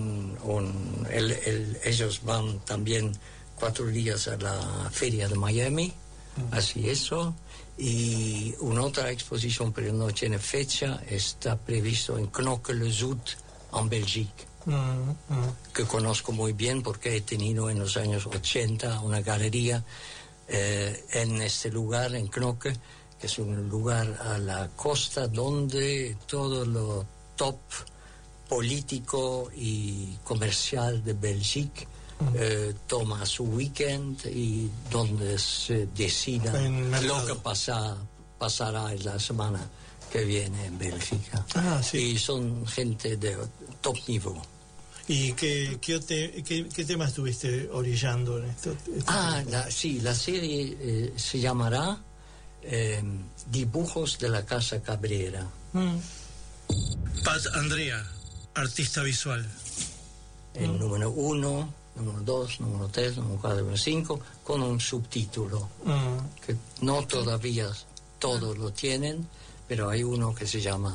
ellos van también 4 días a la feria de Miami, así eso. Y una otra exposición, pero no tiene fecha, está previsto en Knokke-le-Zout, en Bélgica, que conozco muy bien porque he tenido en los años 80 una galería en este lugar, en Knokke, que es un lugar a la costa donde todo lo top político y comercial de Bélgica toma su weekend, y donde se decida lo que pasará en la semana que viene en Bélgica. Y son gente de top nivel. ¿Y qué temas estuviste orillando en esto? La serie se llamará Dibujos de la Casa Cabrera. Pat Andrea, artista visual. El número 1, número 2, número 3, número 4, número 5, con un subtítulo, que no todavía todos lo tienen, pero hay uno que se llama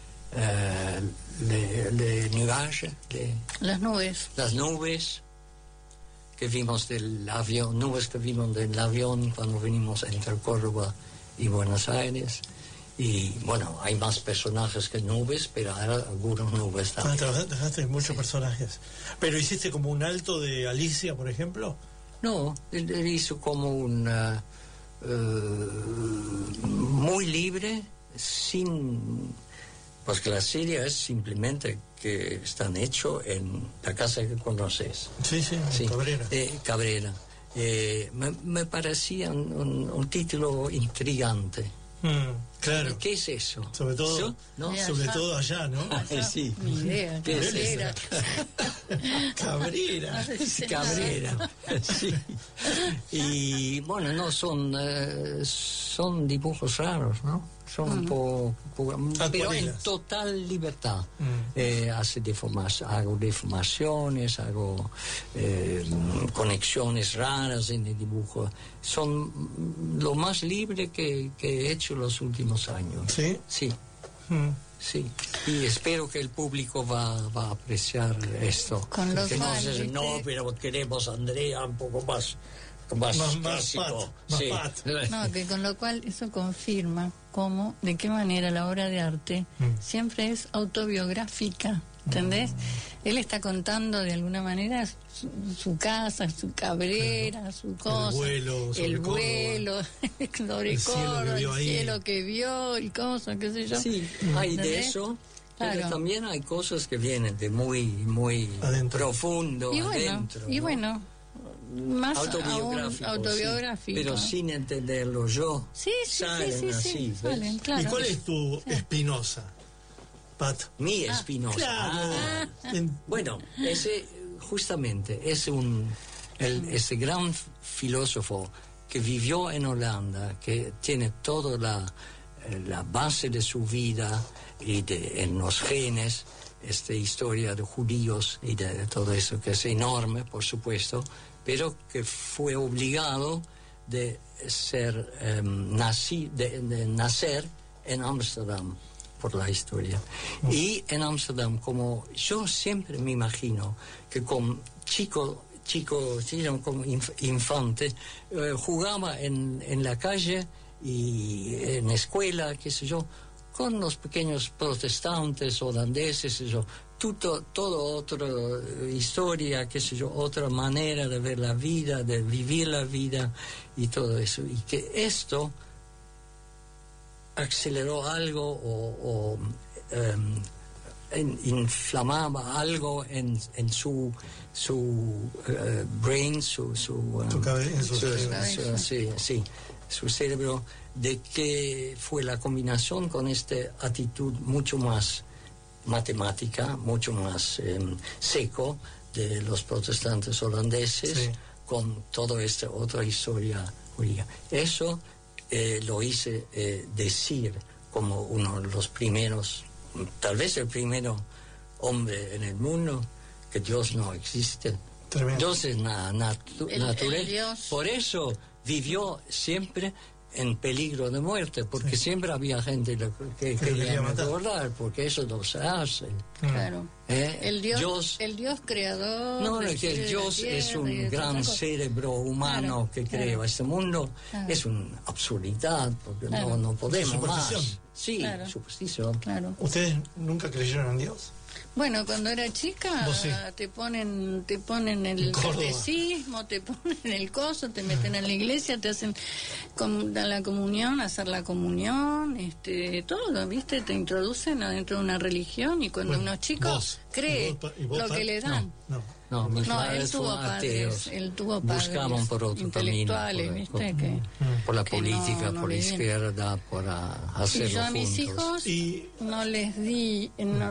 Les Nuages, las nubes. Las nubes que vimos del avión, nubes que vimos del avión cuando vinimos entre Córdoba y Buenos Aires. Y bueno, hay más personajes que nubes, pero hay algunas nubes también. Trabajaste muchos personajes. ¿Pero hiciste como un alto de Alicia, por ejemplo? No, él hizo como un muy libre, sin... Pues que la serie es simplemente que están hechos en la casa que conoces. Sí, Cabrera. Cabrera. Me parecía un título intrigante. Claro. ¿Qué es eso? Sobre todo, sobre todo allá, ¿no? Sí. Ni idea. Cabrera. Cabrera. Sí. Y bueno, no son dibujos raros, ¿no? Son un poco pero en total libertad. Hago deformaciones, hago conexiones raras en el dibujo. Son lo más libre que he hecho los últimos años. ¿Sí? Sí. Sí, y espero que el público va a apreciar esto. No, pero queremos Andrea un poco más clásico. No, que con lo cual eso confirma de qué manera la obra de arte siempre es autobiográfica, ¿entendés? Él está contando de alguna manera su casa, su Cabrera, su cosa, el vuelo sobre Córdoba, el cielo que vio, el cosa, qué sé yo. Sí, hay de eso. Pero también hay cosas que vienen de muy profundo adentro. Y bueno, más autobiográfico, pero sin entenderlo yo. Salen así. Salen, claro. ¿Y cuál es tu Spinoza, Pat? Mi Spinoza. Claro. Bueno, ese justamente es ese gran filósofo que vivió en Holanda, que tiene toda la base de su vida y en los genes, esta historia de judíos y de todo eso, que es enorme, por supuesto, pero que fue obligado de nacer en Ámsterdam por la historia. Y en Ámsterdam, como yo siempre me imagino que como chico, como infante, jugaba en la calle y en escuela, qué sé yo, con los pequeños protestantes holandeses, todo otra historia, qué sé yo, otra manera de ver la vida, de vivir la vida y todo eso. Y que esto aceleró algo o inflamaba algo en su brain, su cerebro, de que fue la combinación con esta actitud mucho más matemática, mucho más seco de los protestantes holandeses, con toda esta otra historia judía. Eso lo hice decir como uno de los primeros, tal vez el primero hombre en el mundo, que Dios no existe. Tremendo. Dios es natural. Por eso vivió siempre en peligro de muerte, porque siempre había gente que quería matar, porque eso no se hace. Claro. El Dios creador. No, es que el Dios es un gran cerebro humano que creó este mundo. Es una absurdidad, porque no podemos más. Sí, superstición. Claro. ¿Ustedes nunca creyeron en Dios? Bueno, cuando era chica te ponen el catecismo, te ponen el coso, te meten en la iglesia, te hacen la comunión, hacer la comunión, todo, ¿viste? Te introducen adentro de una religión y cuando uno es chico cree lo que le dan. No, mis padres fueron ateos. Él tuvo padres buscaban por otro intelectuales, camino, por la política, por la izquierda, por hacerlo juntos. Yo a mis hijos no les di,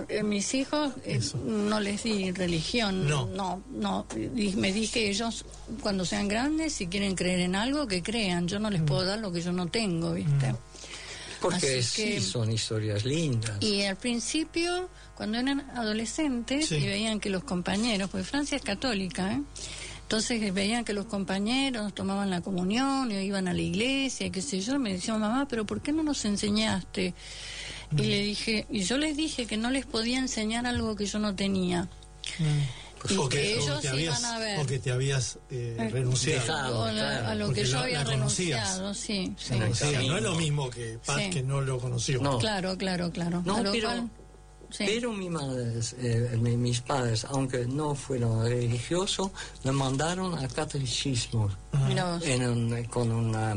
no les di religión, no. Me dije, ellos cuando sean grandes, si quieren creer en algo, que crean. Yo no les puedo dar lo que yo no tengo, ¿viste? Porque son historias lindas. Y al principio, cuando eran adolescentes y veían que los compañeros, porque Francia es católica, entonces veían que los compañeros tomaban la comunión y iban a la iglesia, qué sé yo, me decían, mamá, pero ¿por qué no nos enseñaste? Y yo les dije que no les podía enseñar algo que yo no tenía. Y que ellos iban a ver. Porque te habías renunciado. A lo que yo había renunciado, sí. No es lo mismo que Paz, que no lo conoció. No. Claro. No, pero mi madre, mis padres, aunque no fueron religiosos, me mandaron a catecismo con una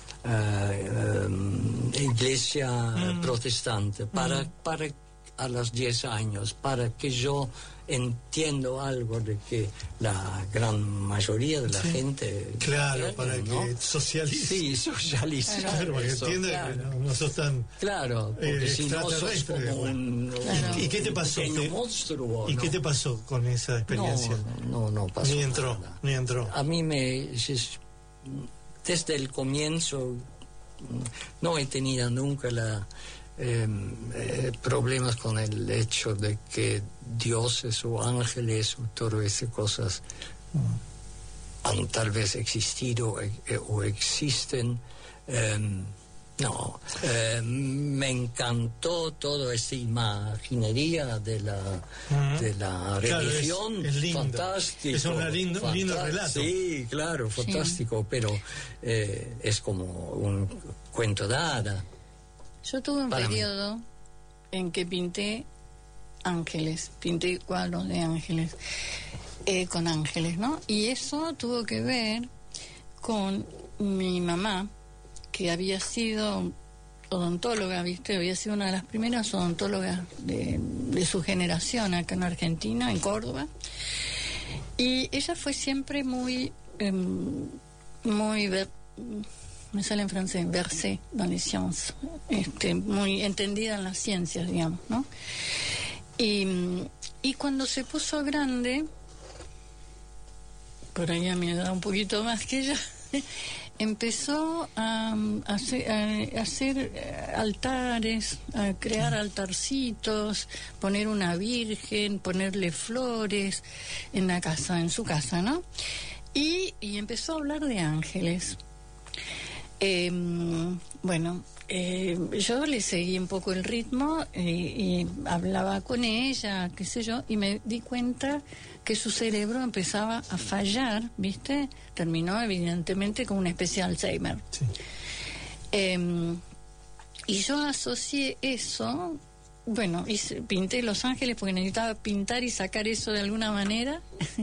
iglesia protestante para a los 10 años, para que yo entiendo algo de que la gran mayoría de la gente... Claro, para que socialice. Sí, socialice. Claro, para que entienda que no sos tan... Claro, porque si no sos como un ¿Y qué te pasó? Monstruo, ¿Y qué te pasó con esa experiencia? No pasó Ni entró. A mí desde el comienzo no he tenido nunca problemas con el hecho de que dioses o ángeles o todas esas cosas han tal vez existido o existen. Me encantó toda esta imaginería de la religión. Es lindo. Fantástico. Es un lindo relato. Sí, claro, fantástico, pero es como un cuento de hada. Yo tuve un periodo en que pinté cuadros de ángeles, con ángeles, ¿no? Y eso tuvo que ver con mi mamá, que había sido odontóloga, ¿viste? Había sido una de las primeras odontólogas de su generación acá en Argentina, en Córdoba. Y ella fue siempre muy me sale en francés, versée dans les sciences, muy entendida en las ciencias, digamos, ¿no? Y cuando se puso grande, por ahí a mi edad un poquito más que ella, empezó a hacer altares, a crear altarcitos, poner una virgen, ponerle flores en su casa, ¿no? Y empezó a hablar de ángeles. Yo le seguí un poco el ritmo y hablaba con ella, qué sé yo, y me di cuenta que su cerebro empezaba a fallar, ¿viste? Terminó evidentemente con una especie de Alzheimer. Sí. Y yo asocié eso, pinté Los Ángeles porque necesitaba pintar y sacar eso de alguna manera,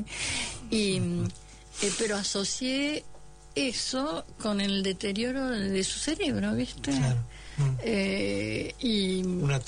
pero asocié eso con el deterioro de su cerebro, ¿viste? Claro. Y una